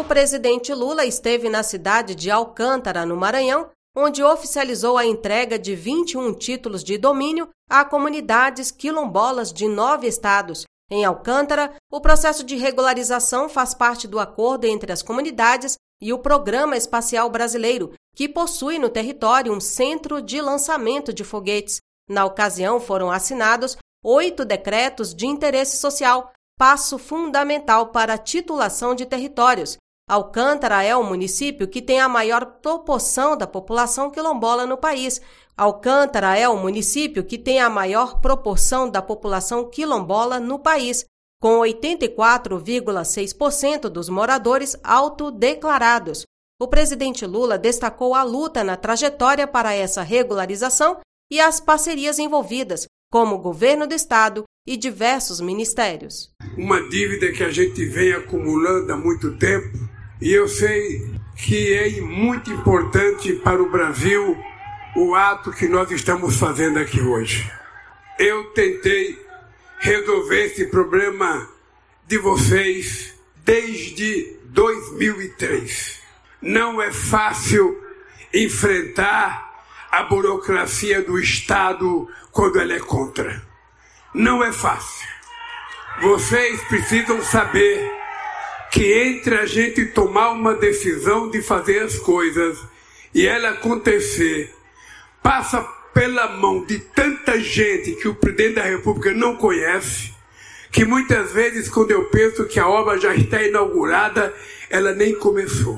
presidente Lula esteve na cidade de Alcântara, no Maranhão, onde oficializou a entrega de 21 títulos de domínio a comunidades quilombolas de 9 estados. Em Alcântara, o processo de regularização faz parte do acordo entre as comunidades e o Programa Espacial Brasileiro, que possui no território um centro de lançamento de foguetes. Na ocasião, foram assinados 8 decretos de interesse social, passo fundamental para a titulação de territórios. Alcântara é o município que tem a maior proporção da população quilombola no país. Alcântara é o município que tem a maior proporção da população quilombola no país, com 84,6% dos moradores autodeclarados. O presidente Lula destacou a luta na trajetória para essa regularização e as parcerias envolvidas, como o governo do estado e diversos ministérios. Uma dívida que a gente vem acumulando há muito tempo, e eu sei que é muito importante para o Brasil o ato que nós estamos fazendo aqui hoje. Eu tentei resolver esse problema de vocês desde 2003. Não é fácil enfrentar a burocracia do Estado quando ela é contra. Não é fácil. Vocês precisam saber que entre a gente tomar uma decisão de fazer as coisas e ela acontecer, passa pela mão de tanta gente que o presidente da República não conhece, que muitas vezes, quando eu penso que a obra já está inaugurada, ela nem começou.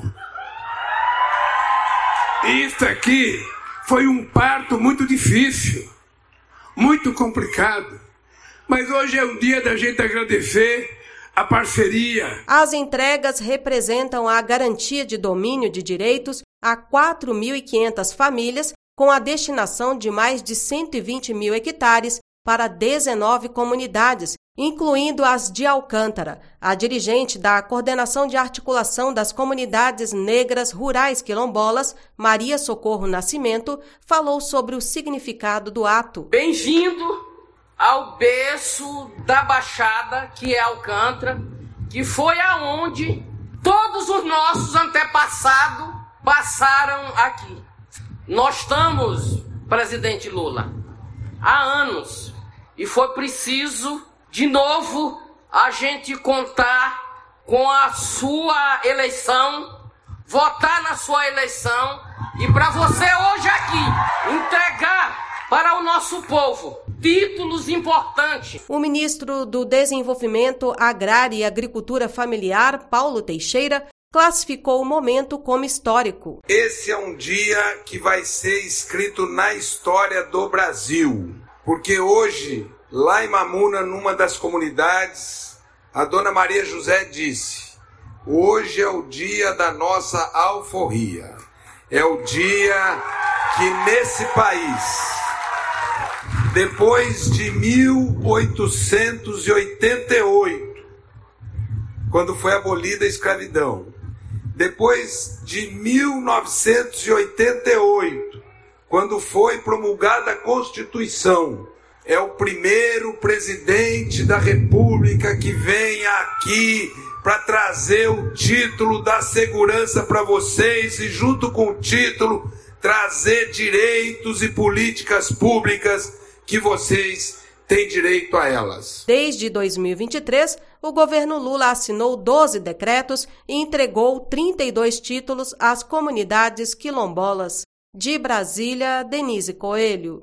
E isso aqui foi um parto muito difícil, muito complicado. Mas hoje é um dia da gente agradecer a parceria. As entregas representam a garantia de domínio de direitos a 4.500 famílias, com a destinação de mais de 120 mil hectares para 19 comunidades, incluindo as de Alcântara. A dirigente da Coordenação de Articulação das Comunidades Negras Rurais Quilombolas, Maria Socorro Nascimento, falou sobre o significado do ato. Bem-vindo ao berço da Baixada, que é Alcântara, que foi aonde todos os nossos antepassados passaram aqui. Nós estamos, presidente Lula, há anos, e foi preciso, de novo, a gente contar com a sua eleição, votar na sua eleição, e para você hoje aqui, entregar para o nosso povo títulos importantes. O ministro do Desenvolvimento Agrário e Agricultura Familiar, Paulo Teixeira, classificou o momento como histórico. Esse é um dia que vai ser escrito na história do Brasil, porque hoje, lá em Mamuna, numa das comunidades, a dona Maria José disse: hoje é o dia da nossa alforria. É o dia que nesse país, depois de 1888, quando foi abolida a escravidão, depois de 1988, quando foi promulgada a Constituição, é o primeiro presidente da República que vem aqui para trazer o título da segurança para vocês e, junto com o título, trazer direitos e políticas públicas que vocês têm direito a elas. Desde 2023, o governo Lula assinou 12 decretos e entregou 32 títulos às comunidades quilombolas. De Brasília, Denise Coelho.